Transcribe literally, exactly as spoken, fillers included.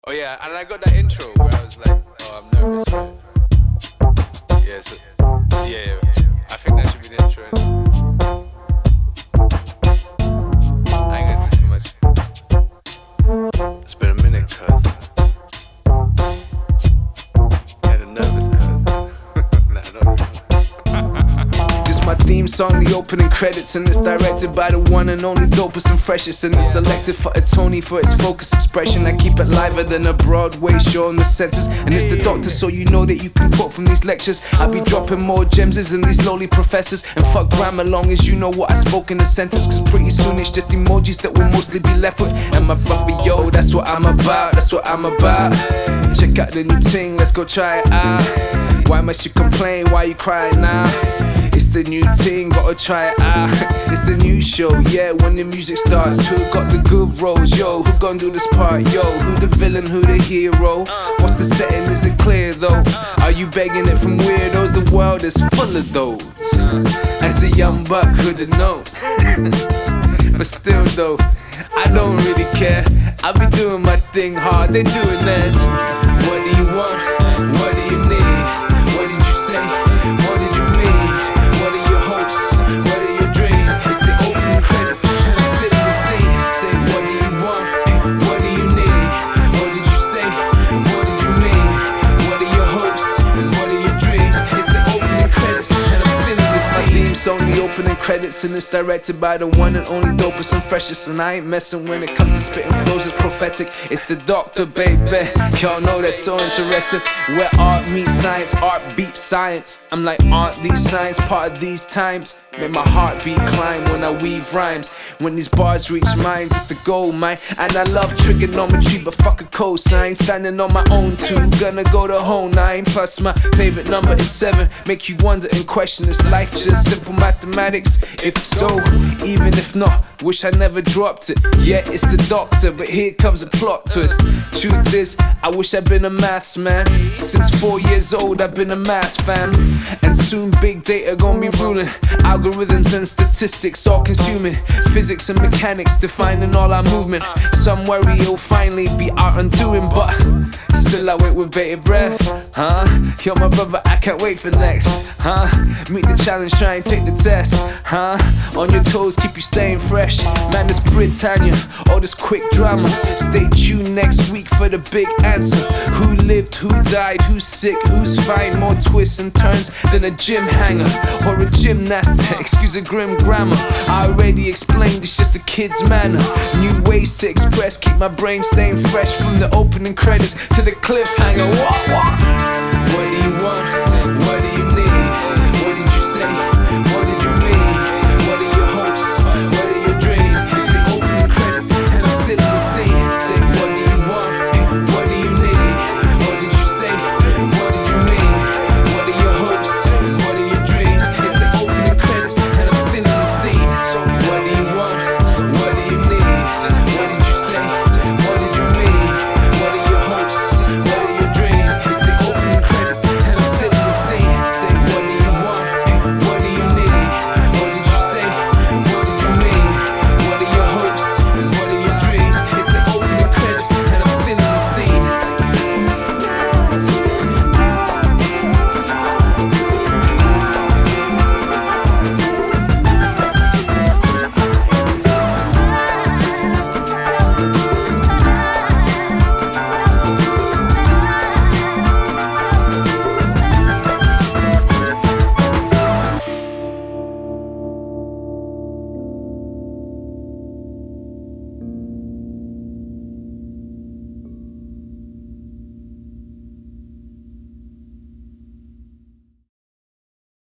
Oh yeah, and I got that intro where I was like, oh, I'm nervous. Right? Yeah, so, yeah, yeah, I think that should be the intro. I ain't gonna do too much. It's been a minute, cuz. Kinda nervous, cuz. Nah, not really. This my theme song, the opening credits, and it's directed by the one and only dopest and freshest, and it's selected for a Tony for its focused expression. I keep it liver than a Broadway show in the senses, and it's the doctor, so you know that you can quote from these lectures. I be dropping more gems than these lowly professors, and fuck grammar long as you know what I spoke in the sentence, cause pretty soon it's just emojis that we'll mostly be left with. And my brother, yo, that's what I'm about, that's what I'm about. Check out the new thing, let's go try it out. Why must you complain, why you crying now? It's the new thing, gotta try it out. It's the new show, yeah, when the music starts. Who got the good roles, yo? Who gon' do this part, yo? Who the villain, who the hero? What's the setting, is it clear though? Are you begging it from weirdos? The world is full of those. As a young buck, could've known. But still though, I don't really care. I be doing my thing hard, they doing theirs. What do you want? What do you need? What did you say? What did you mean? What are your hopes? What are your dreams? It's the opening credits, and I'm still in the scene. Say, what do you want? What do you need? What did you say? What did you mean? What are your hopes? What are your dreams? It's the opening credits, and I'm still in the scene. My theme song, the opening credits, and it's directed by the one and only dopest and freshest. And I ain't messing when it comes to spitting flows, it's prophetic. It's the doctor, baby. Y'all know that's so interesting. Where art meets science, art beats science. I'm like, aren't these signs part of these times? Make my heartbeat climb when I weave rhymes. When these bars reach minds, it's a gold mine. And I love trigonometry, but fuck a cosine. Standing on my own too, gonna go the whole nine. Plus my favorite number is seven. Make you wonder and question, is life just simple mathematics? If so, even if not, wish I never dropped it. Yeah, it's the doctor, but here comes a plot twist. Truth is, I wish I'd been a maths man. Since four years old, I've been a maths fan. And soon big data gon' be ruling. Algorithms and statistics all consuming. Physics and mechanics defining all our movement. Some worry it'll finally be our undoing, but still I wait with bated breath. Huh? Yo, my brother, I can't wait for next. Huh? Meet the challenge, try and take the test. Huh? On your toes, keep you staying fresh. Man, this Britannia, all this quick drama. Stay tuned next week for the big answer. Who lived, who died, who's sick, who's fine? More twists and turns than a gym hanger or a gymnast. Excuse a grim grammar. I already explained, it's just a kid's manner. New ways to express, keep my brain staying fresh. From the opening credits to the cliffhanger. What, what?